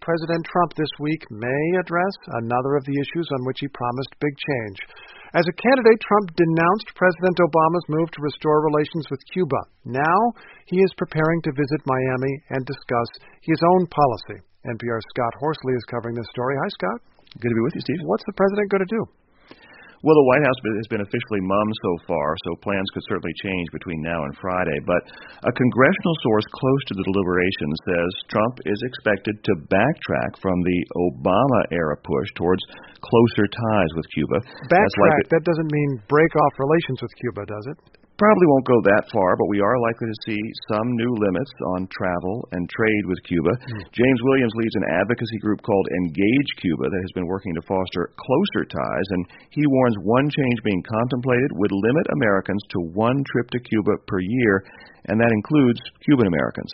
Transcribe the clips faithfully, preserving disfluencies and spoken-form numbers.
President Trump this week may address another of the issues on which he promised big change. As a candidate, Trump denounced President Obama's move to restore relations with Cuba. Now he is preparing to visit Miami and discuss his own policy. N P R's Scott Horsley is covering this story. Hi, Scott. Good to be with you, Steve. What's the president going to do? Well, the White House has been officially mum so far, so plans could certainly change between now and Friday. But a congressional source close to the deliberations says Trump is expected to backtrack from the Obama-era push towards closer ties with Cuba. Backtrack, like that doesn't mean break off relations with Cuba, does it? Probably won't go that far, but we are likely to see some new limits on travel and trade with Cuba. Mm. James Williams leads an advocacy group called Engage Cuba that has been working to foster closer ties, and he warns one change being contemplated would limit Americans to one trip to Cuba per year, and that includes Cuban Americans.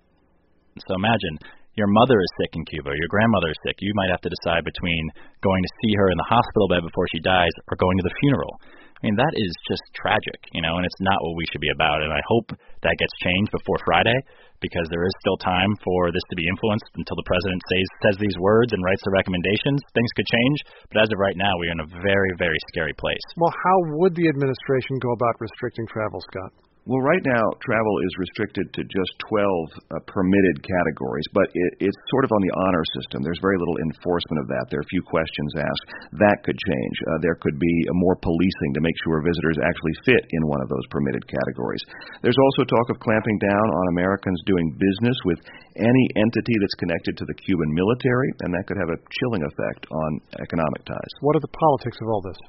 So imagine your mother is sick in Cuba, your grandmother is sick. You might have to decide between going to see her in the hospital bed before she dies or going to the funeral. I mean, that is just tragic, you know, and it's not what we should be about. And I hope that gets changed before Friday, because there is still time for this to be influenced until the president says, says these words and writes the recommendations. Things could change, but as of right now, we're in a very, very scary place. Well, how would the administration go about restricting travel, Scott? Well, right now, travel is restricted to just twelve uh, permitted categories, but it, it's sort of on the honor system. There's very little enforcement of that. There are a few questions asked. That could change. Uh, there could be more policing to make sure visitors actually fit in one of those permitted categories. There's also talk of clamping down on Americans doing business with any entity that's connected to the Cuban military, and that could have a chilling effect on economic ties. What are the politics of all this?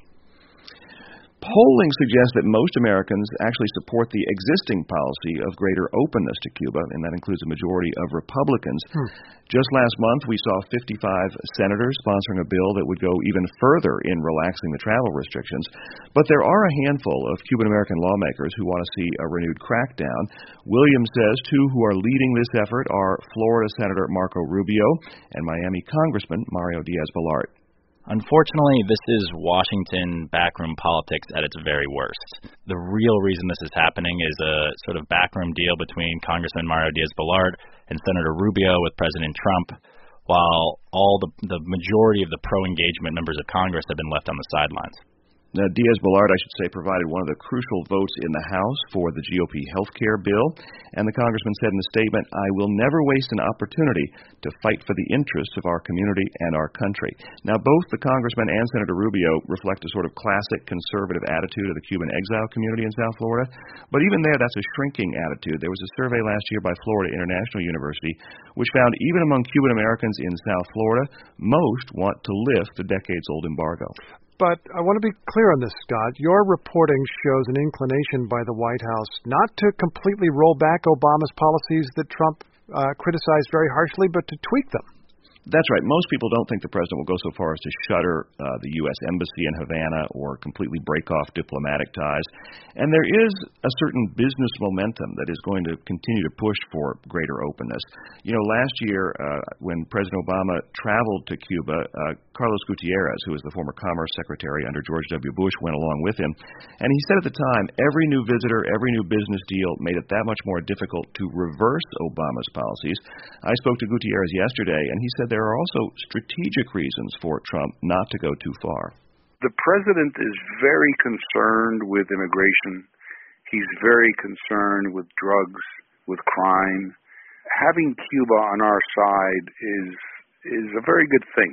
Polling suggests that most Americans actually support the existing policy of greater openness to Cuba, and that includes a majority of Republicans. Hmm. Just last month, we saw fifty-five senators sponsoring a bill that would go even further in relaxing the travel restrictions. But there are a handful of Cuban-American lawmakers who want to see a renewed crackdown. Williams says two who are leading this effort are Florida Senator Marco Rubio and Miami Congressman Mario Diaz-Balart. Unfortunately, this is Washington backroom politics at its very worst. The real reason this is happening is a sort of backroom deal between Congressman Mario Diaz-Balart and Senator Rubio with President Trump, while all the, the majority of the pro-engagement members of Congress have been left on the sidelines. Now, Diaz-Balart, I should say, provided one of the crucial votes in the House for the G O P health care bill, and the congressman said in a statement, "I will never waste an opportunity to fight for the interests of our community and our country." Now, both the congressman and Senator Rubio reflect a sort of classic conservative attitude of the Cuban exile community in South Florida, but even there, that's a shrinking attitude. There was a survey last year by Florida International University which found even among Cuban Americans in South Florida, most want to lift the decades-old embargo. But I want to be clear on this, Scott. Your reporting shows an inclination by the White House not to completely roll back Obama's policies that Trump uh, criticized very harshly, but to tweak them. That's right. Most people don't think the president will go so far as to shutter uh, the U S embassy in Havana or completely break off diplomatic ties. And there is a certain business momentum that is going to continue to push for greater openness. You know, last year uh, when President Obama traveled to Cuba, uh, Carlos Gutierrez, who was the former Commerce Secretary under George W. Bush, went along with him. And he said at the time, every new visitor, every new business deal made it that much more difficult to reverse Obama's policies. I spoke to Gutierrez yesterday, and he said there are also strategic reasons for Trump not to go too far. The president is very concerned with immigration. He's very concerned with drugs, with crime. Having Cuba on our side is is a very good thing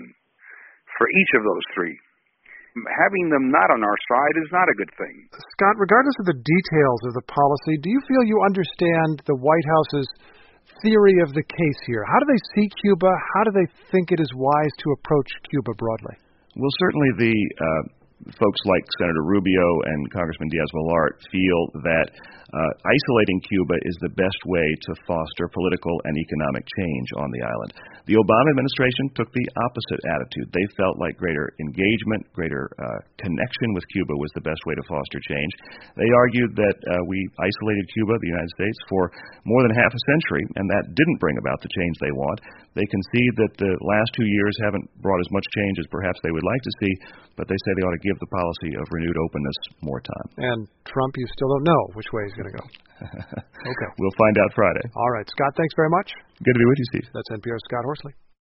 for each of those three. Having them not on our side is not a good thing. Scott, regardless of the details of the policy, do you feel you understand the White House's theory of the case here? How do they see Cuba? How do they think it is wise to approach Cuba broadly? Well, certainly the uh, folks like Senator Rubio and Congressman Diaz-Balart feel that uh, isolating Cuba is the best way to foster political and economic change on the island. The Obama administration took the opposite attitude. They felt like greater engagement, greater uh, connection with Cuba was the best way to foster change. They argued that uh, we isolated Cuba, the United States, for more than half a century, and that didn't bring about the change they want. They concede that the last two years haven't brought as much change as perhaps they would like to see, but they say they ought to give the policy of renewed openness more time. And Trump, you still don't know which way he's going to go. Okay. We'll find out Friday. All right. Scott, thanks very much. Good to be with you, Steve. That's N P R's Scott Horsley.